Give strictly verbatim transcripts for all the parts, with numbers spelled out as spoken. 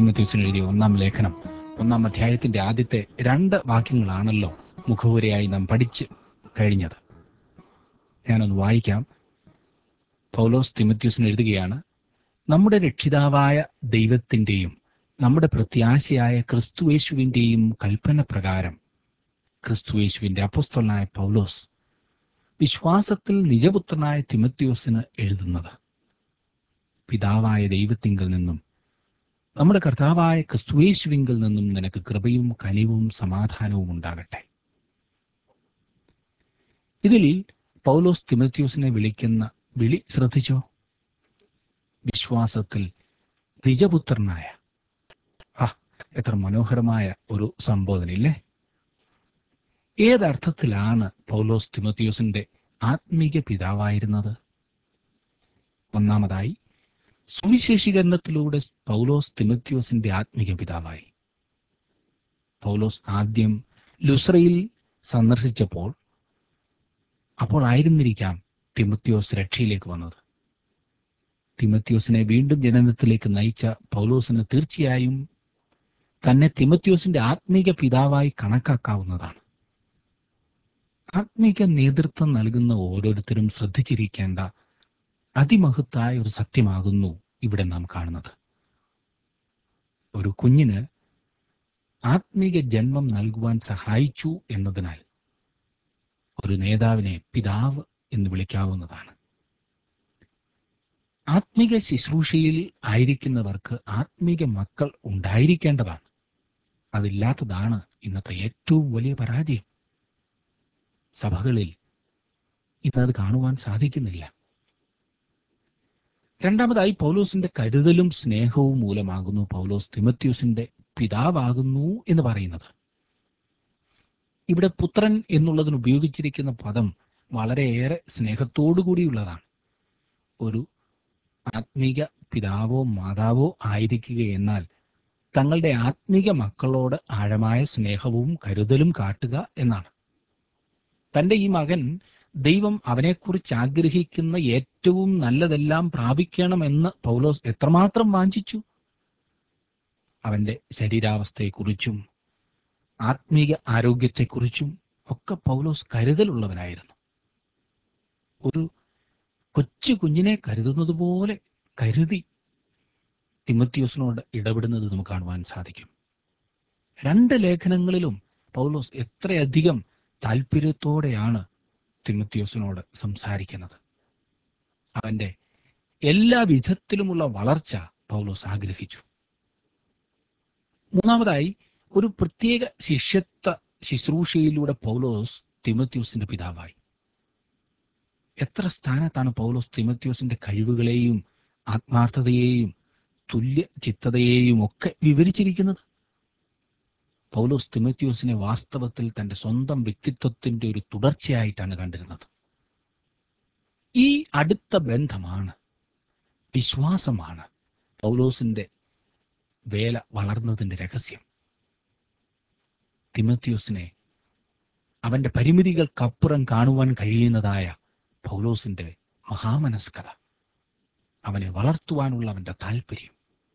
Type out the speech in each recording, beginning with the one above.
തിമോഥെയോസിന് എഴുതിയ ഒന്നാം ലേഖനം ഒന്നാം അധ്യായത്തിന്റെ ആദ്യത്തെ രണ്ട് വാക്യങ്ങളാണല്ലോ മുഖവുരയായി നാം പഠിച്ച് കഴിഞ്ഞത്. ഞാനൊന്ന് വായിക്കാം. പൗലോസ് തിമോഥെയോസിന് എഴുതുകയാണ്: നമ്മുടെ രക്ഷിതാവായ ദൈവത്തിന്റെയും നമ്മുടെ പ്രത്യാശയായ ക്രിസ്തുയേശുവിന്റെയും കൽപ്പന പ്രകാരം ക്രിസ്തുയേശുവിന്റെ അപ്പോസ്തലനായ പൗലോസ് വിശ്വാസത്തിൽ നിജപുത്രനായ തിമോഥെയോസിന് എഴുതുന്നത്. പിതാവായ ദൈവത്തിങ്കൽ നിന്നും നമ്മുടെ കർത്താവായ ക്രിസ്തുയേശുവിങ്കൽ നിന്നും നിനക്ക് കൃപയും കനിവും സമാധാനവും ഉണ്ടാകട്ടെ. ഇതിൽ പൗലോസ് തിമോഥെയോസിനെ വിളിക്കുന്ന വിളി ശ്രദ്ധിച്ചോ? വിശ്വാസത്തിൽ നിജപുത്രനായ. ആ, എത്ര മനോഹരമായ ഒരു സംബോധനയില്ലേ! ഏതർത്ഥത്തിലാണ് പൗലോസ് തിമോഥെയോസിന്റെ ആത്മീക പിതാവായിരുന്നത്? ഒന്നാമതായി, സുവിശേഷീകരണത്തിലൂടെ പൗലോസ് തിമോഥെയോസിന്റെ ആത്മീക പിതാവായി. പൗലോസ് ആദ്യം ലുസ്രയിൽ സന്ദർശിച്ചപ്പോൾ അപ്പോൾ ആയിരുന്നിരിക്കാം തിമോഥെയോസ് രക്ഷയിലേക്ക് വന്നത്. തിമോഥെയോസിനെ വീണ്ടും ജനനത്തിലേക്ക് നയിച്ച പൗലോസിന് തീർച്ചയായും തന്നെ തിമോഥെയോസിന്റെ ആത്മീക പിതാവായി കണക്കാക്കാവുന്നതാണ്. ആത്മീക നേതൃത്വം നൽകുന്ന ഓരോരുത്തരും ശ്രദ്ധിച്ചിരിക്കേണ്ട അതിമഹത്തായ ഒരു സത്യമാകുന്നു ഇവിടെ നാം കാണുന്നത്. ഒരു കുഞ്ഞിന് ആത്മീക ജന്മം നൽകുവാൻ സഹായിച്ചു എന്നതിനാൽ ഒരു നേതാവിനെ പിതാവ് എന്ന് വിളിക്കാവുന്നതാണ്. ആത്മീക ശുശ്രൂഷയിൽ ആയിരിക്കുന്നവർക്ക് ആത്മീക മക്കൾ ഉണ്ടായിരിക്കേണ്ടതാണ്. അതില്ലാത്തതാണ് ഇന്നത്തെ ഏറ്റവും വലിയ പരാജയം. സഭകളിൽ ഇന്നത് കാണുവാൻ സാധിക്കുന്നില്ല. രണ്ടാമതായി, പൗലോസിന്റെ കരുതലും സ്നേഹവും മൂലമാകുന്നു പൗലോസ് തിമോഥെയോസിന്റെ പിതാവാകുന്നു എന്ന് പറയുന്നത്. ഇവിടെ പുത്രൻ എന്നുള്ളതിന് ഉപയോഗിച്ചിരിക്കുന്ന പദം വളരെയേറെ സ്നേഹത്തോടുകൂടിയുള്ളതാണ്. ഒരു ആത്മീക പിതാവോ മാതാവോ ആയിരിക്കുക എന്നാൽ തങ്ങളുടെ ആത്മീക മക്കളോട് ആഴമായ സ്നേഹവും കരുതലും കാട്ടുക എന്നാണ്. തന്റെ ഈ മകൻ ദൈവം അവനെക്കുറിച്ച് ആഗ്രഹിക്കുന്ന ഏറ്റവും നല്ലതെല്ലാം പ്രാപിക്കണമെന്ന് പൗലോസ് എത്രമാത്രം വാഞ്ചിച്ചു. അവന്റെ ശരീരാവസ്ഥയെക്കുറിച്ചും ആത്മീക ആരോഗ്യത്തെക്കുറിച്ചും ഒക്കെ പൗലോസ് കരുതലുള്ളവനായിരുന്നു. ഒരു കൊച്ചു കുഞ്ഞിനെ കരുതുന്നത് പോലെ കരുതി തിമോഥെയോസിനോട് ഇടപെടുന്നത് നമുക്ക് കാണുവാൻ സാധിക്കും. രണ്ട് ലേഖനങ്ങളിലും പൗലോസ് എത്രയധികം താല്പര്യത്തോടെയാണ് തിമോഥെയോസിനോട് സംസാരിക്കുന്നത്. അവന്റെ എല്ലാ വിധത്തിലുമുള്ള വളർച്ച പൗലോസ് ആഗ്രഹിച്ചു. മൂന്നാമതായി, ഒരു പ്രത്യേക ശിഷ്യത്വ ശുശ്രൂഷയിലൂടെ പൗലോസ് തിമോഥെയോസിന്റെ പിതാവായി. എത്ര സ്ഥാനത്താണ് പൗലോസ് തിമോഥെയോസിന്റെ കഴിവുകളെയും ആത്മാർത്ഥതയെയും തുല്യ ചിത്തതയെയും ഒക്കെ വിവരിച്ചിരിക്കുന്നത്. പൗലോസ് തിമോഥെയോസിനെ വാസ്തവത്തിൽ തന്റെ സ്വന്തം വ്യക്തിത്വത്തിന്റെ ഒരു തുടർച്ചയായിട്ടാണ് കണ്ടിരുന്നത്. ഈ അടുത്ത ബന്ധമാണ്, വിശ്വാസമാണ് പൗലോസിന്റെ വേല വളർന്നതിന്റെ രഹസ്യം. തിമോഥെയോസിനെ അവന്റെ പരിമിതികൾക്കപ്പുറം കാണുവാൻ കഴിയുന്നതായ പൗലോസിന്റെ മഹാമനസ്കത, അവനെ വളർത്തുവാനുള്ള അവന്റെ താല്പര്യം.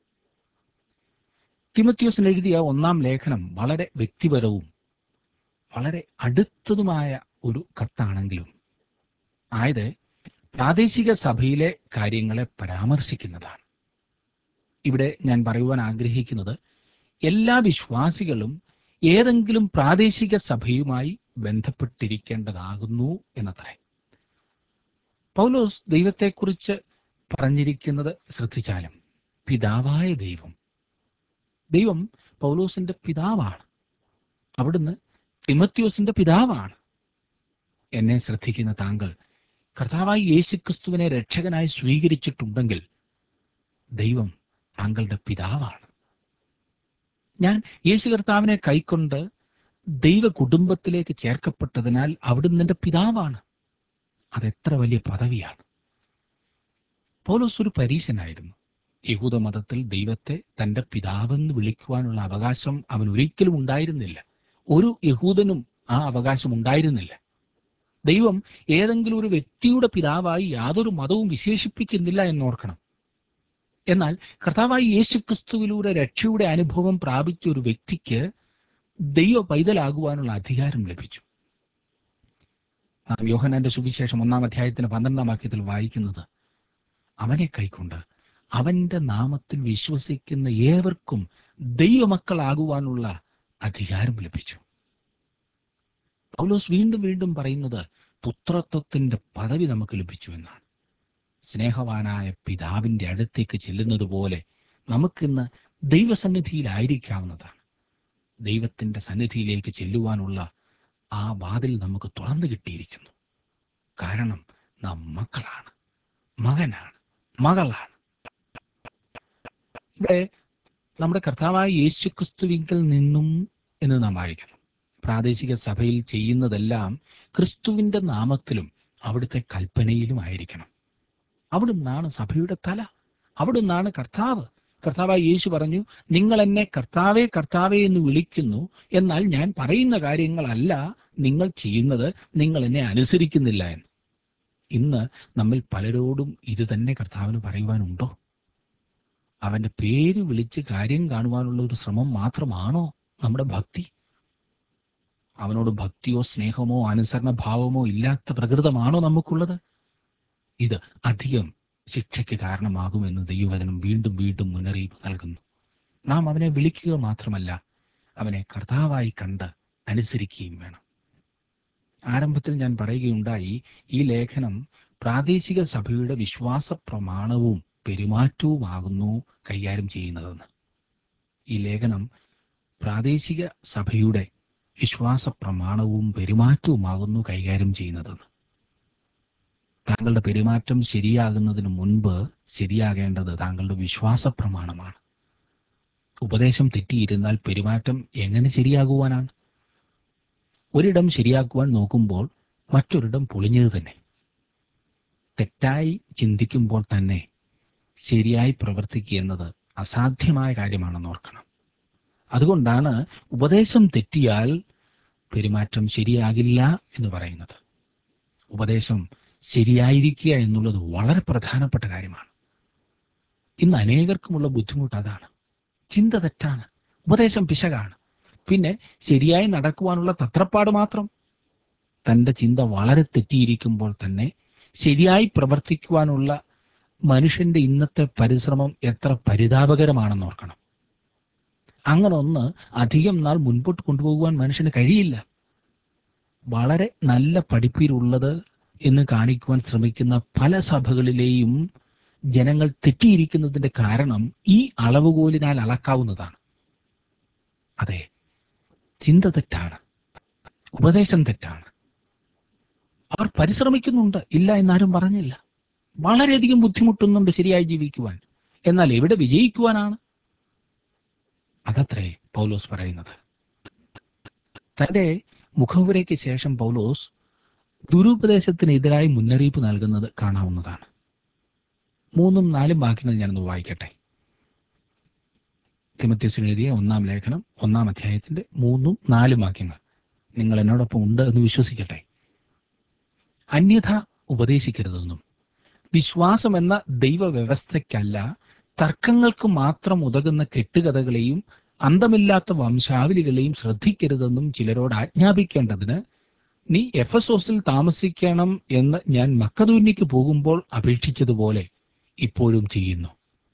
തിമോഥെയോസിന് എഴുതിയ ഒന്നാം ലേഖനം വളരെ വ്യക്തിപരവും വളരെ അടുത്തതുമായ ഒരു കത്താണെങ്കിലും ആയത് പ്രാദേശിക സഭയിലെ കാര്യങ്ങളെ പരാമർശിക്കുന്നതാണ്. ഇവിടെ ഞാൻ പറയുവാൻ ആഗ്രഹിക്കുന്നത് എല്ലാ വിശ്വാസികളും ഏതെങ്കിലും പ്രാദേശിക സഭയുമായി ബന്ധപ്പെട്ടിരിക്കേണ്ടതാകുന്നു എന്നത്രേ. പൗലോസ് ദൈവത്തെക്കുറിച്ച് പറഞ്ഞിരിക്കുന്നത് ശ്രദ്ധിച്ചാലും പിതാവായ ദൈവം ദൈവം പൗലോസിന്റെ പിതാവാണ്. അവിടുന്ന് തിമോഥെയോസിന്റെ പിതാവാണ്. എന്നെ ശ്രദ്ധിക്കുന്ന താങ്കൾ കർത്താവായി യേശുക്രിസ്തുവിനെ രക്ഷകനായി സ്വീകരിച്ചിട്ടുണ്ടെങ്കിൽ ദൈവം താങ്കളുടെ പിതാവാണ്. ഞാൻ യേശു കർത്താവിനെ കൈക്കൊണ്ട് ദൈവ കുടുംബത്തിലേക്ക് ചേർക്കപ്പെട്ടതിനാൽ അവിടുന്ന് എൻ്റെ പിതാവാണ്. അതെത്ര വലിയ പദവിയാണ്! പൗലോസ് ഒരു പരീശനായിരുന്നു. യഹൂദ മതത്തിൽ ദൈവത്തെ തന്റെ പിതാവെന്ന് വിളിക്കുവാനുള്ള അവകാശം അവൻ ഒരിക്കലും ഉണ്ടായിരുന്നില്ല. ഒരു യഹൂദനും ആ അവകാശം ഉണ്ടായിരുന്നില്ല. ദൈവം ഏതെങ്കിലും ഒരു വ്യക്തിയുടെ പിതാവായി യാതൊരു മതവും വിശേഷിപ്പിക്കുന്നില്ല എന്നോർക്കണം. എന്നാൽ കർത്താവായി യേശുക്രിസ്തുവിലൂടെ രക്ഷയുടെ അനുഭവം പ്രാപിച്ച ഒരു വ്യക്തിക്ക് ദൈവ പൈതലാകുവാനുള്ള അധികാരം ലഭിച്ചു. നാം യോഹന്നാന്റെ സുവിശേഷം ഒന്നാം അധ്യായത്തിന് പന്ത്രണ്ടാം വാക്യത്തിൽ വായിക്കുന്നത്, അവനെ കൈക്കൊണ്ട് അവന്റെ നാമത്തിൽ വിശ്വസിക്കുന്ന ഏവർക്കും ദൈവമക്കളാകുവാനുള്ള അധികാരം ലഭിച്ചു. പൗലോസ് വീണ്ടും വീണ്ടും പറയുന്നത് പുത്രത്വത്തിന്റെ പദവി നമുക്ക് ലഭിച്ചു എന്നാണ്. സ്നേഹവാനായ പിതാവിന്റെ അടുത്തേക്ക് ചെല്ലുന്നത് പോലെ നമുക്കിന്ന് ദൈവസന്നിധിയിലായിരിക്കാവുന്നതാണ്. ദൈവത്തിന്റെ സന്നിധിയിലേക്ക് ചെല്ലുവാനുള്ള ആ വാതിൽ നമുക്ക് തുറന്നു കിട്ടിയിരിക്കുന്നു. കാരണം നാം മക്കളാണ്, മകനാണ്, മകളാണ്. ഇവിടെ നമ്മുടെ കർത്താവായ യേശുക്രിസ്തുവിങ്കൽ നിന്നും എന്ന് നാം വായിക്കണം. പ്രാദേശിക സഭയിൽ ചെയ്യുന്നതെല്ലാം ക്രിസ്തുവിന്റെ നാമത്തിലും അവിടുത്തെ കൽപ്പനയിലും ആയിരിക്കണം. അവിടുന്നാണ് സഭയുടെ തല, അവിടുന്നാണ് കർത്താവ്. കർത്താവായ യേശു പറഞ്ഞു, നിങ്ങൾ എന്നെ കർത്താവേ കർത്താവേ എന്ന് വിളിക്കുന്നു, എന്നാൽ ഞാൻ പറയുന്ന കാര്യങ്ങളല്ല നിങ്ങൾ ചെയ്യുന്നത്, നിങ്ങൾ എന്നെ അനുസരിക്കുന്നില്ല എന്ന്. ഇന്ന് നമ്മിൽ പലരോടും ഇത് തന്നെ കർത്താവിന് പറയുവാനുണ്ടോ? അവന്റെ പേര് വിളിച്ച് കാര്യം കാണുവാനുള്ള ഒരു ശ്രമം മാത്രമാണോ നമ്മുടെ ഭക്തി? അവനോട് ഭക്തിയോ സ്നേഹമോ അനുസരണ ഭാവമോ ഇല്ലാത്ത പ്രകൃതമാണോ നമുക്കുള്ളത്? ഇത് അധികം ശിക്ഷയ്ക്ക് കാരണമാകുമെന്ന് ദൈവവചനം വീണ്ടും വീണ്ടും മുന്നറിയിപ്പ് നൽകുന്നു. നാം അവനെ വിളിക്കുക മാത്രമല്ല, അവനെ കർത്താവായി കണ്ട് അനുസരിക്കുകയും വേണം. ആരംഭത്തിൽ ഞാൻ പറയുകയുണ്ടായി, ഈ ലേഖനം പ്രാദേശിക സഭയുടെ വിശ്വാസ പ്രമാണവും പെരുമാറ്റവുമാകുന്നു കൈകാര്യം ചെയ്യുന്നതെന്ന്. ഈ ലേഖനം പ്രാദേശിക സഭയുടെ വിശ്വാസ പ്രമാണവും പെരുമാറ്റവുമാകുന്നു കൈകാര്യം ചെയ്യുന്നതെന്ന്. താങ്കളുടെ പെരുമാറ്റം ശരിയാകുന്നതിന് മുൻപ് ശരിയാകേണ്ടത് താങ്കളുടെ വിശ്വാസ പ്രമാണമാണ്. ഉപദേശം തെറ്റിയിരുന്നാൽ പെരുമാറ്റം എങ്ങനെ ശരിയാകുവാനാണ്? ഒരിടം ശരിയാക്കുവാൻ നോക്കുമ്പോൾ മറ്റൊരിടം പൊളിഞ്ഞത് തന്നെ. തെറ്റായി ചിന്തിക്കുമ്പോൾ തന്നെ ശരിയായി പ്രവർത്തിക്കുക എന്നത് അസാധ്യമായ കാര്യമാണെന്ന് ഓർക്കണം. അതുകൊണ്ടാണ് ഉപദേശം തെറ്റിയാൽ പെരുമാറ്റം ശരിയാകില്ല എന്ന് പറയുന്നത്. ഉപദേശം ശരിയായിരിക്കുക എന്നുള്ളത് വളരെ പ്രധാനപ്പെട്ട കാര്യമാണ്. ഇന്ന് അനേകർക്കുമുള്ള ബുദ്ധിമുട്ട് അതാണ്. ചിന്ത തെറ്റാണ്, ഉപദേശം പിശകാണ്, പിന്നെ ശരിയായി നടക്കുവാനുള്ള തത്രപ്പാട് മാത്രം. തൻ്റെ ചിന്ത വളരെ തെറ്റിയിരിക്കുമ്പോൾ തന്നെ ശരിയായി പ്രവർത്തിക്കുവാനുള്ള മനുഷ്യന്റെ ഇന്നത്തെ പരിശ്രമം എത്ര പരിതാപകരമാണെന്ന് ഓർക്കണം. അങ്ങനെ ഒന്ന് അധികം നാൾ മുൻപോട്ട് കൊണ്ടുപോകുവാൻ മനുഷ്യന് കഴിയില്ല. വളരെ നല്ല പഠിപ്പിലുള്ളത് എന്ന് കാണിക്കുവാൻ ശ്രമിക്കുന്ന പല സഭകളിലെയും ജനങ്ങൾ തെറ്റിയിരിക്കുന്നതിന്റെ കാരണം ഈ അളവുകോലിനാൽ അളക്കാവുന്നതാണ്. അതെ, ചിന്ത തെറ്റാണ്, ഉപദേശം തെറ്റാണ്. അവർ പരിശ്രമിക്കുന്നുണ്ട്, ഇല്ല എന്നാരും പറഞ്ഞില്ല. വളരെയധികം ബുദ്ധിമുട്ടുന്നുണ്ട് ശരിയായി ജീവിക്കുവാൻ. എന്നാൽ എവിടെ വിജയിക്കുവാനാണ്? അതത്രേ പൗലോസ് പറയുന്നത്. തന്റെ മുഖവുരയ്ക്ക് ശേഷം പൗലോസ് ദുരുപദേശത്തിനെതിരായി മുന്നറിയിപ്പ് നൽകുന്നത് കാണാവുന്നതാണ്. മൂന്നും നാലും വാക്യങ്ങൾ ഞാനൊന്ന് വായിക്കട്ടെ. തിമോഥെയോസിന് എഴുതിയ ഒന്നാം ലേഖനം ഒന്നാം അധ്യായത്തിന്റെ മൂന്നും നാലും വാക്യങ്ങൾ നിങ്ങൾ എന്നോടൊപ്പം ഉണ്ട് എന്ന് വിശ്വസിക്കട്ടെ. അന്യഥ ഉപദേശിക്കരുതെന്നും വിശ്വാസം എന്ന ദൈവവ്യവസ്ഥയ്ക്കല്ല തർക്കങ്ങൾക്ക് മാത്രം ഉതകുന്ന കെട്ടുകഥകളെയും അന്തമില്ലാത്ത വംശാവലികളെയും ശ്രദ്ധിക്കരുതെന്നും ചിലരോട് ആജ്ഞാപിക്കേണ്ടതിന് നീ എഫെസോസിൽ താമസിക്കണം എന്ന് ഞാൻ മക്കദോന്യയ്ക്ക് പോകുമ്പോൾ അപേക്ഷിച്ചതുപോലെ ഇപ്പോഴും ചെയ്യുന്നു.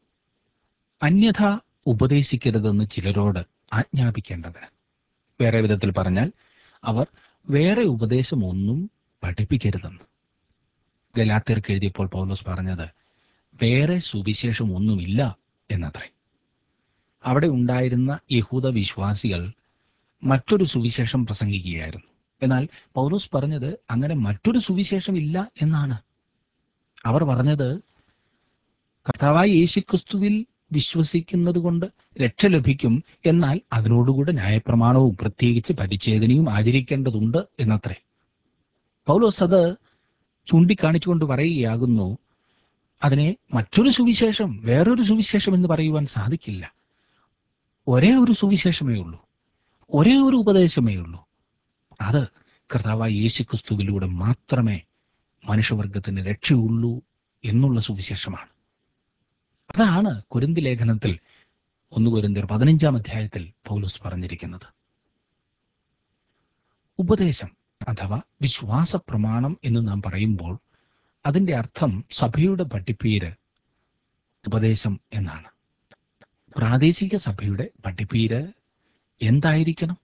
അന്യഥ ഉപദേശിക്കരുതെന്ന് ചിലരോട് ആജ്ഞാപിക്കേണ്ടതിന്. വേറെ വിധത്തിൽ പറഞ്ഞാൽ അവർ വേറെ ഉപദേശമൊന്നും പഠിപ്പിക്കരുതെന്ന്. ഗലാത്യർക്ക് എഴുതിയപ്പോൾ പൗലോസ് പറഞ്ഞത് വേറെ സുവിശേഷം ഒന്നുമില്ല എന്നത്രേ. അവിടെ ഉണ്ടായിരുന്ന യഹൂദ വിശ്വാസികൾ മറ്റൊരു സുവിശേഷം പ്രസംഗിക്കുകയായിരുന്നു. എന്നാൽ പൗലോസ് പറഞ്ഞത് അങ്ങനെ മറ്റൊരു സുവിശേഷം ഇല്ല എന്നാണ്. അവർ പറഞ്ഞത് കർത്താവായ യേശുക്രിസ്തുവിൽ വിശ്വസിക്കുന്നത് കൊണ്ട് രക്ഷ ലഭിക്കും, എന്നാൽ അതിനോടുകൂടെ ന്യായപ്രമാണവും പ്രത്യേകിച്ച് പരിച്ഛേദനയും ആചരിക്കേണ്ടതുണ്ട് എന്നത്രേ. പൗലോസ് അത് ചൂണ്ടിക്കാണിച്ചുകൊണ്ട് പറയുകയാകുന്നു, അതിനെ മറ്റൊരു സുവിശേഷം, വേറൊരു സുവിശേഷം എന്ന് പറയുവാൻ സാധിക്കില്ല. ഒരേ ഒരു സുവിശേഷമേ ഉള്ളൂ, ഒരേ ഒരു ഉപദേശമേ ഉള്ളൂ. അത് കർത്താവായ യേശുക്രിസ്തുവിലൂടെ മാത്രമേ മനുഷ്യവർഗത്തിന് രക്ഷയുള്ളൂ എന്നുള്ള സുവിശേഷമാണ്. അതാണ് കൊരിന്തി ലേഖനത്തിൽ ഒന്ന് കൊരിന്ത്യർ പതിനഞ്ചാം അധ്യായത്തിൽ പൗലോസ് പറഞ്ഞിരിക്കുന്നത്. ഉപദേശം അഥവാ വിശ്വാസ പ്രമാണം എന്ന് നാം പറയുമ്പോൾ അതിന്റെ അർത്ഥം സഭയുടെ പഠിപ്പീര് ഉപദേശം എന്നാണ്. പ്രാദേശിക സഭയുടെ പഠിപ്പീര് എന്തായിരിക്കണം?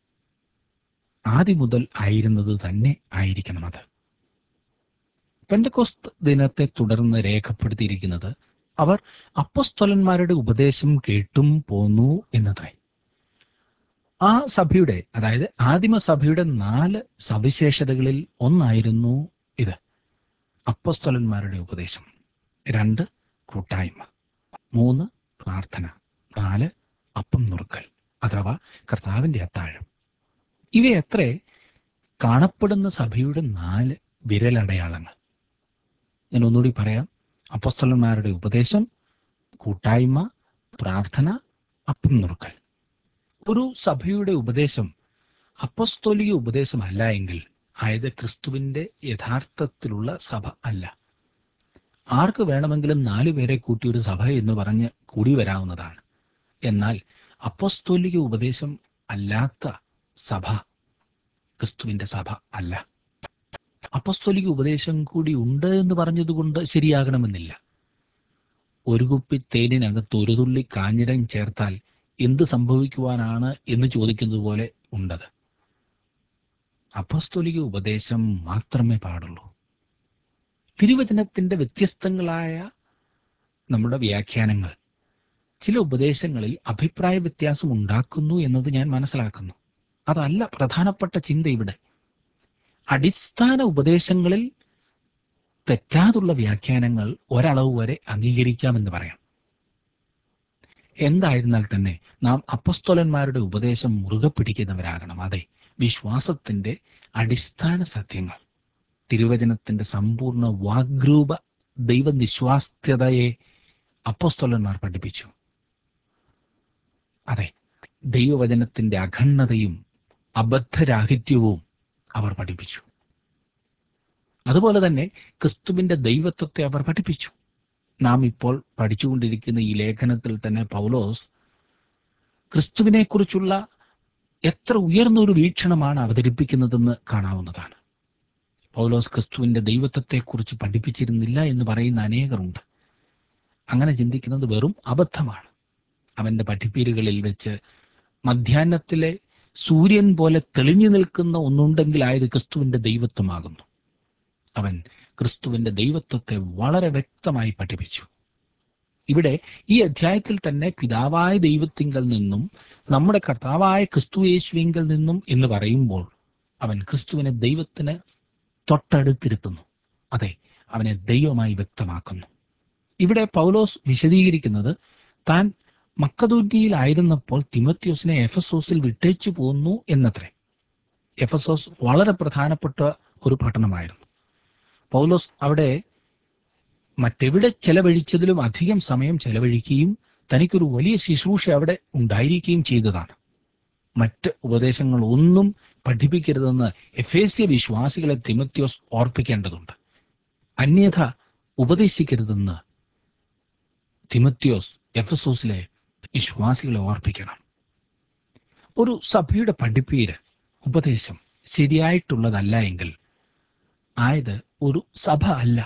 ആദ്യം മുതൽ ആയിരുന്നത് തന്നെ ആയിരിക്കണം. അത് പെന്തക്കോസ്ത് ദിനത്തെ തുടർന്ന് രേഖപ്പെടുത്തിയിരിക്കുന്നത് അവർ അപ്പൊസ്തലന്മാരുടെ ഉപദേശം കേട്ടും പോന്നു എന്നത്രേ. ആ സഭയുടെ, അതായത് ആദിമസഭയുടെ നാല് സവിശേഷതകളിൽ ഒന്നായിരുന്നു ഇത്. അപ്പൊസ്തലന്മാരുടെ ഉപദേശം. രണ്ട്, കൂട്ടായ്മ. മൂന്ന്, പ്രാർത്ഥന. നാല്, അപ്പം നുറുക്കൽ അഥവാ കർത്താവിന്റെ അത്താഴം. ഇവയത്രേ കാണപ്പെടുന്ന സഭയുടെ നാല് വിരലടയാളങ്ങൾ. ഞാൻ ഒന്നുകൂടി പറയാം. അപ്പൊസ്തലന്മാരുടെ ഉപദേശം, കൂട്ടായ്മ, പ്രാർത്ഥന, അപ്പം നുറുക്കൽ. ഒരു സഭയുടെ ഉപദേശം അപ്പൊസ്തോലിക ഉപദേശമല്ല എങ്കിൽ ആയത് ക്രിസ്തുവിന്റെ യഥാർത്ഥത്തിലുള്ള സഭ അല്ല. ആർക്ക് വേണമെങ്കിലും നാലു പേരെ കൂട്ടി ഒരു സഭ എന്ന് പറഞ്ഞ് കൂടി വരാവുന്നതാണ്. എന്നാൽ അപ്പൊസ്തോലിക ഉപദേശം അല്ലാത്ത സഭ ക്രിസ്തുവിന്റെ സഭ അല്ല. അപ്പൊസ്തോലിക ഉപദേശം കൂടി ഉണ്ട് എന്ന് പറഞ്ഞതുകൊണ്ട് ശരിയാകണമെന്നില്ല. ഒരു കുപ്പി തേനിനകത്ത് ഒരു തുള്ളി കാഞ്ഞിരം ചേർത്താൽ എന്ത് സംഭവിക്കുവാനാണ് എന്ന് ചോദിക്കുന്നത് പോലെ ഉണ്ടത്. അപ്പൊസ്തോലിക ഉപദേശം മാത്രമേ പാടുള്ളൂ. തിരുവചനത്തിന്റെ വ്യത്യസ്തങ്ങളായ നമ്മുടെ വ്യാഖ്യാനങ്ങൾ ചില ഉപദേശങ്ങളിൽ അഭിപ്രായ വ്യത്യാസം ഉണ്ടാക്കുന്നു എന്നത് ഞാൻ മനസ്സിലാക്കുന്നു. അതല്ല പ്രധാനപ്പെട്ട ചിന്ത ഇവിടെ. അടിസ്ഥാന ഉപദേശങ്ങളിൽ തെറ്റാതുള്ള വ്യാഖ്യാനങ്ങൾ ഒരളവ് വരെ അംഗീകരിക്കാമെന്ന് പറയാം. എന്തായിരുന്നാൽ തന്നെ നാം അപ്പൊസ്തലന്മാരുടെ ഉപദേശം മുറുകെ പിടിക്കുന്നവരാകണം. അതെ, വിശ്വാസത്തിന്റെ അടിസ്ഥാന സത്യങ്ങൾ, തിരുവചനത്തിന്റെ സമ്പൂർണ്ണ വാഗ്രൂപ ദൈവനിശ്വാസ്യതയെ അപ്പൊസ്തലന്മാർ പഠിപ്പിച്ചു. അതെ, ദൈവവചനത്തിന്റെ അഖണ്ഡതയും അബദ്ധരാഹിത്യവും അവർ പഠിപ്പിച്ചു. അതുപോലെ തന്നെ ക്രിസ്തുവിന്റെ ദൈവത്വത്തെ അവർ പഠിപ്പിച്ചു. നാം ഇപ്പോൾ പഠിച്ചുകൊണ്ടിരിക്കുന്ന ഈ ലേഖനത്തിൽ തന്നെ പൗലോസ് ക്രിസ്തുവിനെക്കുറിച്ചുള്ള എത്ര ഉയർന്ന ഒരു വീക്ഷണമാണ് അവതരിപ്പിക്കുന്നതെന്ന് കാണാവുന്നതാണ്. പൗലോസ് ക്രിസ്തുവിന്റെ ദൈവത്വത്തെക്കുറിച്ച് പഠിപ്പിച്ചിരുന്നില്ല എന്ന് പറയുന്ന അനേകരുണ്ട്. അങ്ങനെ ചിന്തിക്കുന്നത് വെറും അബദ്ധമാണ്. അവന്റെ പഠിപ്പീരുകളിൽ വെച്ച് മധ്യാഹ്നത്തിലെ സൂര്യൻ പോലെ തെളിഞ്ഞു നിൽക്കുന്ന ഒന്നുണ്ടെങ്കിൽ ആയത് ക്രിസ്തുവിന്റെ ദൈവത്വമാകുന്നു. അവൻ ക്രിസ്തുവിന്റെ ദൈവത്വത്തെ വളരെ വ്യക്തമായി പഠിപ്പിച്ചു. ഇവിടെ ഈ അധ്യായത്തിൽ തന്നെ പിതാവായ ദൈവത്തിങ്കൽ നിന്നും നമ്മുടെ കർത്താവായ ക്രിസ്തു യേശുവിങ്കൽ നിന്നും എന്ന് പറയുമ്പോൾ അവൻ ക്രിസ്തുവിനെ ദൈവത്തിന് തൊട്ടടുത്തിരുത്തുന്നു. അതെ, അവനെ ദൈവമായി വ്യക്തമാക്കുന്നു. ഇവിടെ പൗലോസ് വിശദീകരിക്കുന്നത് താൻ മക്കദോന്യയിലായിരുന്നപ്പോൾ തിമോഥെയോസിനെ എഫെസോസിൽ വിട്ടേച്ചു പോന്നു എന്നത്രേ. എഫെസോസ് വളരെ പ്രധാനപ്പെട്ട ഒരു പട്ടണമായിരുന്നു. പൗലോസ് അവിടെ മറ്റെവിടെ ചെലവഴിച്ചതിലും അധികം സമയം ചെലവഴിക്കുകയും തനിക്കൊരു വലിയ ശുശ്രൂഷ അവിടെ ഉണ്ടായിരിക്കുകയും ചെയ്തതാണ്. മറ്റ് ഉപദേശങ്ങൾ ഒന്നും പഠിപ്പിക്കരുതെന്ന് എഫേസ്യ വിശ്വാസികളെ തിമോഥെയോസ് ഓർപ്പിക്കേണ്ടതുണ്ട്. അന്യഥ ഉപദേശിക്കരുതെന്ന് തിമോഥെയോസ് എഫെസോസിലെ വിശ്വാസികളെ ഓർപ്പിക്കണം. ഒരു സഭയുടെ പഠിപ്പീര്, ഉപദേശം ശരിയായിട്ടുള്ളതല്ല എങ്കിൽ ആയത് ഒരു സഭ അല്ല.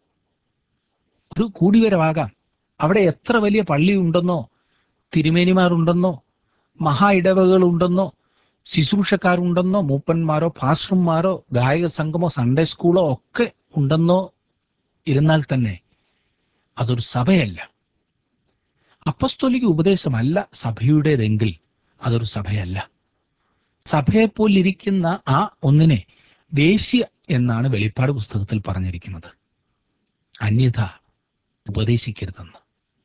ഒരു കൂടിവരവാകാം. അവിടെ എത്ര വലിയ പള്ളി ഉണ്ടെന്നോ, തിരുമേനിമാരുണ്ടെന്നോ, മഹാ ഇടവകളുണ്ടെന്നോ, ശുശ്രൂഷക്കാരുണ്ടെന്നോ, മൂപ്പന്മാരോ പാസ്റ്റർമാരോ ഗായക സംഘമോ സൺഡേ സ്കൂളോ ഒക്കെ ഉണ്ടെന്നോ ഇരുന്നാൽ തന്നെ അതൊരു സഭയല്ല. അപ്പസ്തോലിക ഉപദേശമല്ല സഭയുടേതെങ്കിൽ അതൊരു സഭയല്ല. സഭയെപ്പോലിരിക്കുന്ന ആ ഒന്നിനെ വേശ്യ എന്നാണ് വെളിപ്പാട് പുസ്തകത്തിൽ പറഞ്ഞിരിക്കുന്നത്. അന്യഥ ഉപദേശിക്കരുതെന്ന്.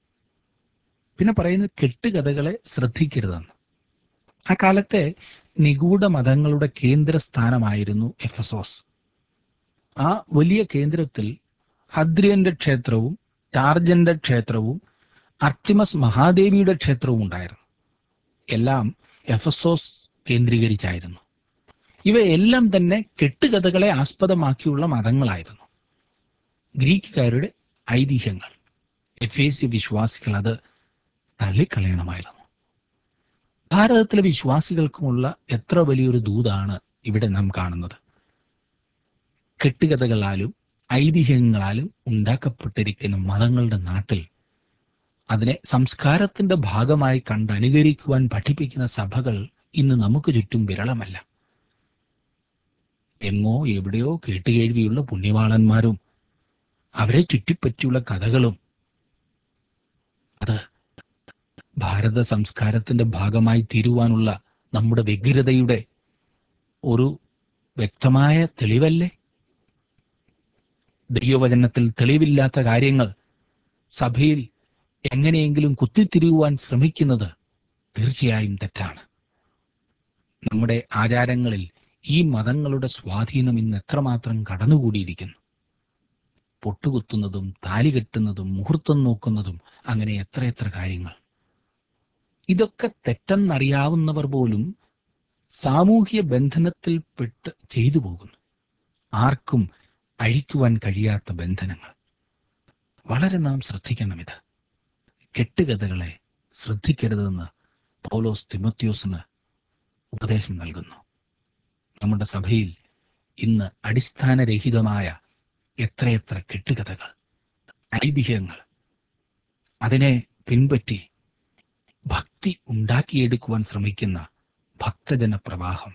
പിന്നെ പറയുന്നത് കെട്ടുകഥകളെ ശ്രദ്ധിക്കരുതെന്ന്. ആ കാലത്തെ നിഗൂഢ മതങ്ങളുടെ കേന്ദ്രസ്ഥാനമായിരുന്നു എഫെസോസ്. ആ വലിയ കേന്ദ്രത്തിൽ ഹദ്രിയന്റെ ക്ഷേത്രവും ടാർജന്റെ ക്ഷേത്രവും അർത്തിമസ് മഹാദേവിയുടെ ക്ഷേത്രവും ഉണ്ടായിരുന്നു. എല്ലാം എഫെസോസ് കേന്ദ്രീകരിച്ചായിരുന്നു. ഇവയെല്ലാം തന്നെ കെട്ടുകഥകളെ ആസ്പദമാക്കിയുള്ള മതങ്ങളായിരുന്നു. ഗ്രീക്കുകാരുടെ ഐതിഹ്യങ്ങൾ. എഫേസ്യ വിശ്വാസികൾ അത് തള്ളിക്കളയണമായിരുന്നു. ഭാരതത്തിലെ വിശ്വാസികൾക്കുമുള്ള എത്ര വലിയൊരു ദൂതാണ് ഇവിടെ നാം കാണുന്നത്. കെട്ടുകഥകളാലും ഐതിഹ്യങ്ങളാലും ഉണ്ടാക്കപ്പെട്ടിരിക്കുന്ന മതങ്ങളുടെ നാട്ടിൽ അതിനെ സംസ്കാരത്തിന്റെ ഭാഗമായി കണ്ട് അനുകരിക്കുവാൻ പഠിപ്പിക്കുന്ന സഭകൾ ഇന്ന് നമുക്ക് ചുറ്റും വിരളമല്ല. എങ്ങോ എവിടെയോ കേട്ടുകേഴ്വിയുള്ള പുണ്യവാളന്മാരും അവരെ ചുറ്റിപ്പറ്റിയുള്ള കഥകളും അത് ഭാരത സംസ്കാരത്തിന്റെ ഭാഗമായി തീരുവാനുള്ള നമ്മുടെ വ്യഗ്രതയുടെ ഒരു വ്യക്തമായ തെളിവല്ലേ? ദൈവവചനത്തിൽ തെളിവില്ലാത്ത കാര്യങ്ങൾ സഭയിൽ എങ്ങനെയെങ്കിലും കുത്തിത്തിരിയുവാൻ ശ്രമിക്കുന്നത് തീർച്ചയായും തെറ്റാണ്. നമ്മുടെ ആചാരങ്ങളിൽ ഈ മതങ്ങളുടെ സ്വാധീനം ഇന്ന് എത്രമാത്രം കടന്നുകൂടിയിരിക്കുന്നു. പൊട്ടുകുത്തുന്നതും താലി കെട്ടുന്നതും മുഹൂർത്തം നോക്കുന്നതും അങ്ങനെ എത്രയെത്ര കാര്യങ്ങൾ. ഇതൊക്കെ തെറ്റെന്നറിയാവുന്നവർ പോലും സാമൂഹ്യ ബന്ധനത്തിൽപ്പെട്ട് ചെയ്തു പോകുന്നു. ആർക്കും അഴിക്കുവാൻ കഴിയാത്ത ബന്ധനങ്ങൾ. വളരെ നാം ശ്രദ്ധിക്കണം. ഇത് കെട്ടുകഥകളെ ശ്രദ്ധിക്കരുതെന്ന് പൗലോസ് തിമോത്തിയോസിന് ഉപദേശം നൽകുന്നു. നമ്മുടെ സഭയിൽ ഇന്ന് അടിസ്ഥാനരഹിതമായ എത്രയെത്ര കെട്ടുകഥകൾ, ഐതിഹ്യങ്ങൾ, അതിനെ പിൻപറ്റി ഭക്തി ഉണ്ടാക്കിയെടുക്കുവാൻ ശ്രമിക്കുന്ന ഭക്തജന പ്രവാഹം.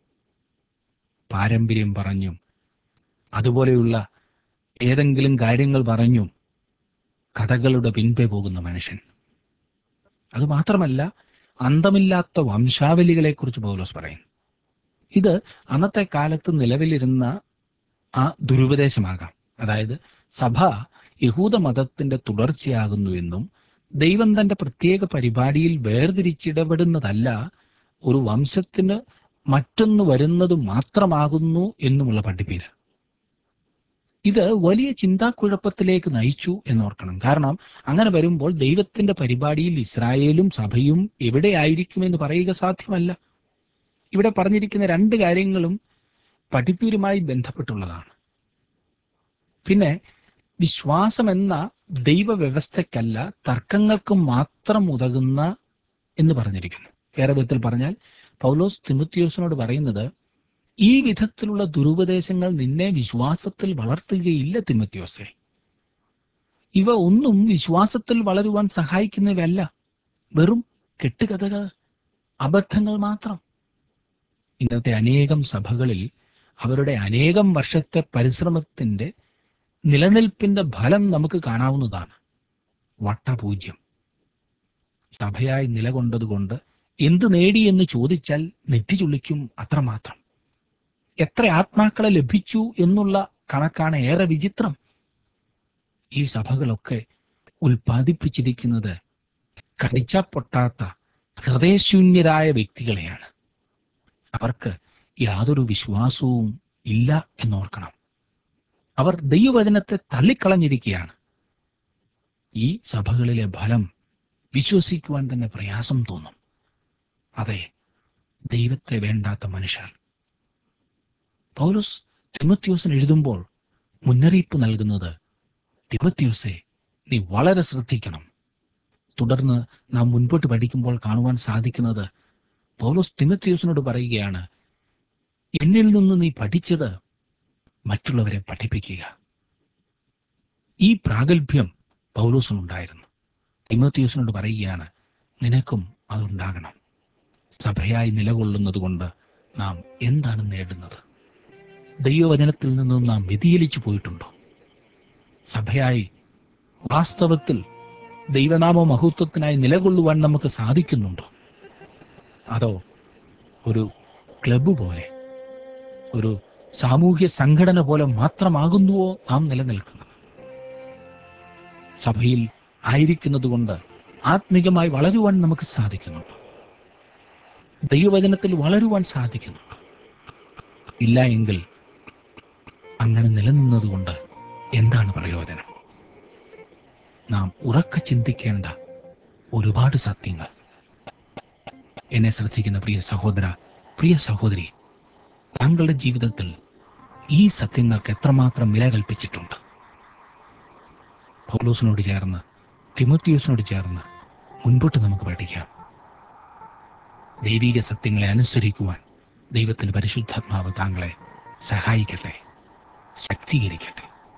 പാരമ്പര്യം പറഞ്ഞും അതുപോലെയുള്ള ഏതെങ്കിലും കാര്യങ്ങൾ പറഞ്ഞും കഥകളുടെ പിൻപേ പോകുന്ന മനുഷ്യൻ. അതുമാത്രമല്ല, അന്തമില്ലാത്ത വംശാവലികളെക്കുറിച്ച് പൗലോസ് പറയും. ഇത് അന്നത്തെ കാലത്ത് നിലവിലിരുന്ന ആ ദുരുപദേശമാകാം. അതായത് സഭ യഹൂദ മതത്തിന്റെ തുടർച്ചയാകുന്നുവെന്നും ദൈവം തന്റെ പ്രത്യേക പരിപാടിയിൽ വേർതിരിച്ചിടപെടുന്നതല്ല, ഒരു വംശത്തിന് മറ്റൊന്ന് വരുന്നത് മാത്രമാകുന്നു എന്നുമുള്ള പഠിപ്പീര്. ഇത് വലിയ ചിന്താക്കുഴപ്പത്തിലേക്ക് നയിച്ചു എന്നോർക്കണം. കാരണം അങ്ങനെ വരുമ്പോൾ ദൈവത്തിന്റെ പരിപാടിയിൽ ഇസ്രായേലും സഭയും എവിടെയായിരിക്കുമെന്ന് പറയുക സാധ്യമല്ല. ഇവിടെ പറഞ്ഞിരിക്കുന്ന രണ്ട് കാര്യങ്ങളും പഠിപ്പീരുമായി ബന്ധപ്പെട്ടുള്ളതാണ്. പിന്നെ വിശ്വാസം എന്ന ദൈവവ്യവസ്ഥയ്ക്കല്ല, തർക്കങ്ങൾക്ക് മാത്രം ഉതകുന്ന എന്ന് പറഞ്ഞിരിക്കുന്നു. വേറെ വിധത്തിൽ പറഞ്ഞാൽ പൗലോസ് തിമോത്തിയോസിനോട് പറയുന്നത്, ഈ വിധത്തിലുള്ള ദുരുപദേശങ്ങൾ നിന്നെ വിശ്വാസത്തിൽ വളർത്തുകയില്ല തിമോത്തിയോസേ. ഇവ ഒന്നും വിശ്വാസത്തിൽ വളരുവാൻ സഹായിക്കുന്നവയല്ല, വെറും കെട്ടുകഥകൾ, അബദ്ധങ്ങൾ മാത്രം. ഇന്നത്തെ അനേകം സഭകളിൽ അവരുടെ അനേകം വർഷത്തെ പരിശ്രമത്തിന്റെ നിലനിൽപ്പിന്റെ ഫലം നമുക്ക് കാണാവുന്നതാണ്. വട്ടപൂജ്യം. സഭയായി നിലകൊണ്ടതുകൊണ്ട് എന്ത് നേടി എന്ന് ചോദിച്ചാൽ നെറ്റിചുളിക്കും അത്രമാത്രം. എത്ര ആത്മാക്കളെ ലഭിച്ചു എന്നുള്ള കണക്കാണ് ഏറെ വിചിത്രം. ഈ സഭകളൊക്കെ ഉൽപ്പാദിപ്പിച്ചിരിക്കുന്നത് കടിച്ച പൊട്ടാത്ത ഹൃദയശൂന്യരായ വ്യക്തികളെയാണ്. അവർക്ക് യാതൊരു വിശ്വാസവും ഇല്ല എന്നോർക്കണം. അവർ ദൈവവചനത്തെ തള്ളിക്കളഞ്ഞിരിക്കുകയാണ്. ഈ സഭകളിലെ ഫലം വിശ്വസിക്കുവാൻ തന്നെ പ്രയാസം തോന്നും. അതെ, ദൈവത്തെ വേണ്ടാത്ത മനുഷ്യർ. പൗലോസ് തിമോത്തിയോസിന് എഴുതുമ്പോൾ മുന്നറിയിപ്പ് നൽകുന്നത്, തിമോത്തിയോസേ, നീ വളരെ ശ്രദ്ധിക്കണം. തുടർന്ന് നാം മുൻപോട്ട് പഠിക്കുമ്പോൾ കാണുവാൻ സാധിക്കുന്നത്, പൗലോസ് തിമോത്തിയോസിനോട് പറയുകയാണ്, എന്നിൽ നിന്ന് നീ പഠിച്ചത് മറ്റുള്ളവരെ പഠിപ്പിക്കുക. ഈ പ്രാഗൽഭ്യം പൗലോസിനുണ്ടായിരുന്നു. തിമോത്തിയോസിനോട് പറയുകയാണ്, നിനക്കും അതുണ്ടാകണം. സഭയായി നിലകൊള്ളുന്നത് കൊണ്ട് നാം എന്താണ് നേടുന്നത്? ദൈവവചനത്തിൽ നിന്നും നാം വ്യതിചലിച്ചു പോയിട്ടുണ്ടോ? സഭയായി വാസ്തവത്തിൽ ദൈവനാമ മഹത്വത്തിനായി നിലകൊള്ളുവാൻ നമുക്ക് സാധിക്കുന്നുണ്ടോ? അതോ ഒരു ക്ലബ്ബ് പോലെ, ഒരു സാമൂഹ്യ സംഘടന പോലെ മാത്രമാകുന്നുവോ നാം നിലനിൽക്കുന്നത്? സഭയിൽ ആയിരിക്കുന്നത് കൊണ്ട് ആത്മികമായി വളരുവാൻ നമുക്ക് സാധിക്കുന്നുണ്ടോ? ദൈവവചനത്തിൽ വളരുവാൻ സാധിക്കുന്നുണ്ടോ? ഇല്ല എങ്കിൽ അങ്ങനെ നിലനിന്നതുകൊണ്ട് എന്താണ് പ്രയോജനം? നാം ഉറക്കെ ചിന്തിക്കേണ്ട ഒരുപാട് സത്യങ്ങൾ. എന്നെ ശ്രദ്ധിക്കുന്ന പ്രിയ സഹോദര, പ്രിയ സഹോദരി, താങ്കളുടെ ജീവിതത്തിൽ ഈ സത്യങ്ങൾക്ക് എത്രമാത്രം വില കൽപ്പിച്ചിട്ടുണ്ട്? പൗലോസിനോട് ചേർന്ന് തിമോത്തിയോസിനോട് ചേർന്ന് മുൻപോട്ട് നമുക്ക് പഠിക്കാം. ദൈവിക സത്യങ്ങളെ അനുസരിക്കുവാൻ ദൈവത്തിന്റെ പരിശുദ്ധാത്മാവ് താങ്കളെ സഹായിക്കട്ടെ, ശക്തീകരിക്കട്ടെ.